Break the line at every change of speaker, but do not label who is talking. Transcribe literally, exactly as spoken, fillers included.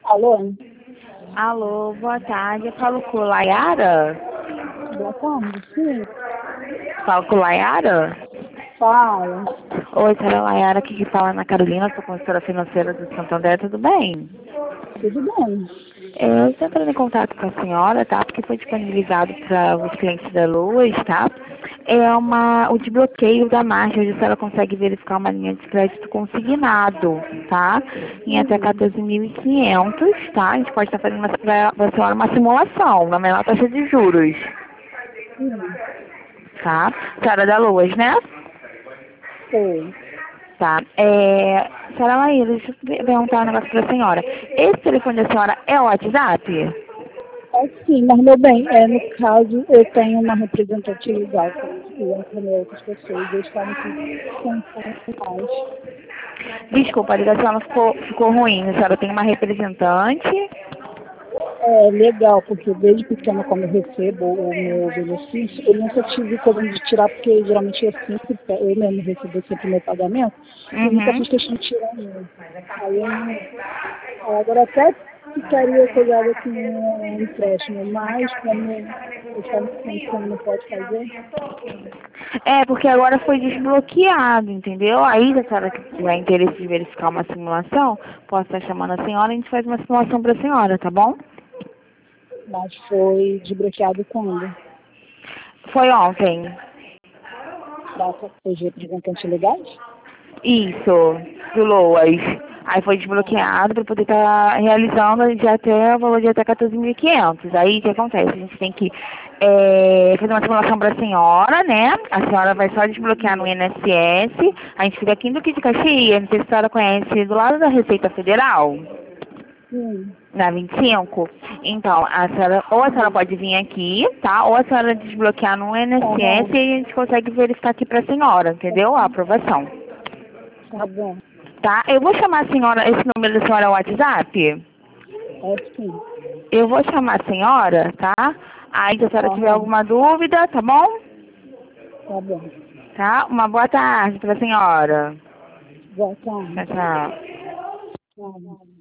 Alô?
Alô, boa tarde. Eu falo com Layara?
Boa tarde, sim.
Falo com Layara?
Fala.
Oi, senhora Layara, aqui que fala Ana Carolina, sou consultora financeira do Santander, tudo bem?
Tudo bem?
Eu estou entrando em contato com a senhora, tá? Porque foi disponibilizado para os clientes da Luz, tá? É uma, o desbloqueio da margem, onde a senhora consegue verificar uma linha de crédito consignado, tá? Em até
Sim.
quatorze mil e quinhentos, tá? A gente pode estar fazendo para a senhora uma simulação, na menor taxa de juros,
Sim.
tá? Senhora da Luz, né?
Sei.
Tá. É, senhora Maíra, deixa eu perguntar um negócio pra senhora. Esse telefone da senhora é o WhatsApp?
É sim, mas meu bem, é, no caso eu tenho uma representante legal, como eu também outras pessoas, eles falam que são mais.
Desculpa, a ligação ficou, ficou ruim. A senhora tem uma representante?
É legal, porque desde pequena, quando eu recebo o meu benefício, eu nunca tive coragem de tirar, porque geralmente eu sempre, pe- eu mesmo recebo sempre o meu pagamento, e nunca
Uhum.
fiz questão de tirar mesmo. Aí eu não. Agora até ficaria coisada com um empréstimo, mas como eu falo que como não pode fazer,
É, porque agora foi desbloqueado, entendeu? Aí, se a senhora tiver interesse de verificar uma simulação, posso estar chamando a senhora e a gente faz uma simulação pra senhora, tá bom?
mas foi desbloqueado quando?
Foi ontem.
Para os representantes legais?
Isso, do Loas. Aí foi desbloqueado para poder estar realizando de até o valor de até quatorze mil e quinhentos. Aí o que acontece? A gente tem que é, fazer uma simulação para a senhora, né? A senhora vai só desbloquear no I N S S. A gente fica aqui no Duque de Caxias, não sei se a senhora conhece, do lado da Receita Federal,
Sim,
na vinte e cinco. Então, a senhora, ou a senhora
sim.
pode vir aqui, tá? Ou a senhora desbloquear no I N S S
Aham,
e a gente consegue verificar aqui para a senhora, entendeu? A aprovação.
tá bom.
Tá? Eu vou chamar a senhora, esse número da senhora é o WhatsApp?
É sim.
Eu vou chamar a senhora, tá? Aí se a senhora tiver
Aham,
alguma dúvida, tá bom?
tá bom.
Tá? Uma boa tarde pra senhora.
Boa
Tchau,
tarde.
tchau.
Tá bom.